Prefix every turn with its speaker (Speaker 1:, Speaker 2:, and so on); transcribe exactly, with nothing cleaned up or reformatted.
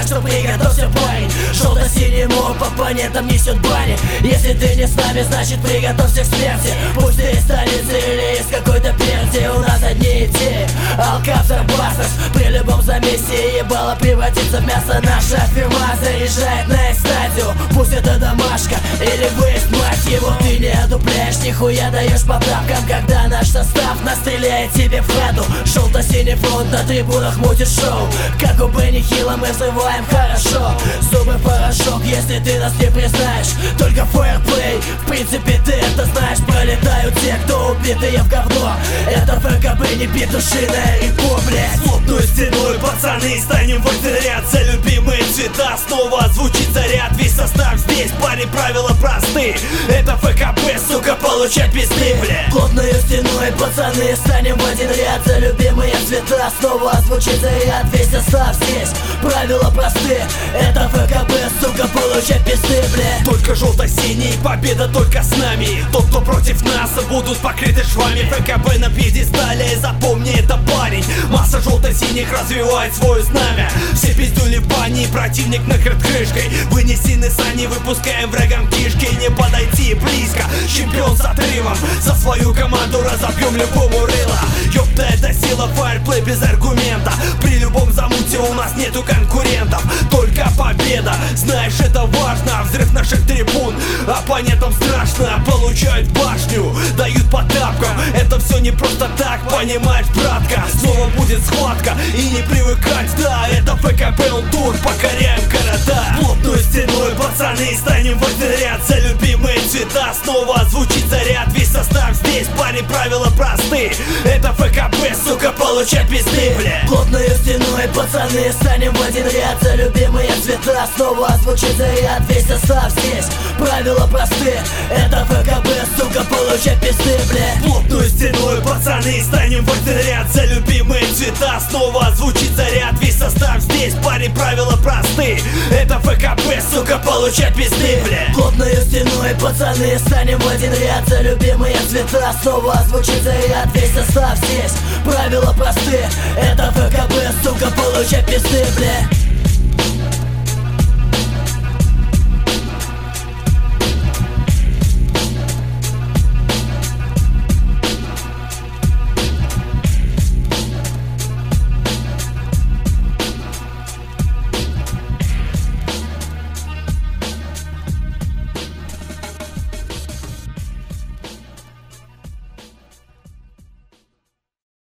Speaker 1: так что приготовься, парень. Желто-синему по планетам несет бани. Если ты не с нами, значит приготовься к смерти. Пусть ты из столицы или из какой-то перти, у нас одни идеи, алкавзер бастерс. При любом замесе ебало превратится в мясо. Наша фирма заряжает на экстазию. Пусть это домашка или выезд, мать его. Ты не одупляешь, нихуя даешь по тапкам, когда наш состав настреляет тебе в хату. Желто-синий фронт на трибунах мутит шоу. Как у Бенни Хилла мы взрываем хорошо. Зубы порошок, если ты нас не признаешь. Только фэрплей, в принципе ты это знаешь. Пролетают те, кто убитые в говно. Это ФКБ, не петушиная репо, блядь.
Speaker 2: Плотную стеной, пацаны, станем в один ряд. За любимые цвета снова звучит заряд. Весь состав здесь, парень, правила просты. Это ФКБ, сука, получать пизды, блядь.
Speaker 1: Плотную стеной, пацаны, станем в один ряд. За любимые цвета снова звучит заряд. Весь состав здесь, правила просты. Это ФКБ, сука, получать пизды, блядь.
Speaker 2: Только желто-синий, победа только с нами. Тот, кто против нас, будут покрыты швами. ФКБ на пьедестале, запомни, это парень. Масса желто-синих развивает свое знамя. Все пиздюли в бане, противник накрыт крышкой. Вынесены сани, выпускаем врагам кишки. Не подойти близко, чемпион с отрывом. За свою команду разобьем любому рыло. Ёпта, это сила, фаерплей без аргумента. При любом замуте у нас нету конкурентов. Только победа, знаешь, это важно. Взрыв наших трибун, оппонентам страшно. Получают башню, дают по тапкам. Это все не просто так, понимаешь, братка. Снова будет схватка и не привыкать. Да, это ФКБ, он тур, покоряем города. Плотной стеной, пацаны, станем в один ряд. За любимые цвета снова звучит заряд. Весь состав здесь, парень, правила просты. Это ФКБ, сука, получать пизды, бля.
Speaker 1: Плотной стеной, пацаны, станем в один ряд. За любимые цвета снова звучит заряд. Весь состав здесь, правила просты. Это ФКБ, сука, получать пизды, бля.
Speaker 2: Плотной стеной, пацаны, станем в один ряд. За любимые цвета снова звучит заряд. Весь состав здесь, парень, правила просты. Это ФКБ, сука, получать пизды, бля.
Speaker 1: Плотной стеной, пацаны, станем в один ряд. За любимые цвета снова звучит заряд. Весь состав здесь, правила просты. Это ФКБ, сука, получать пизды, бля.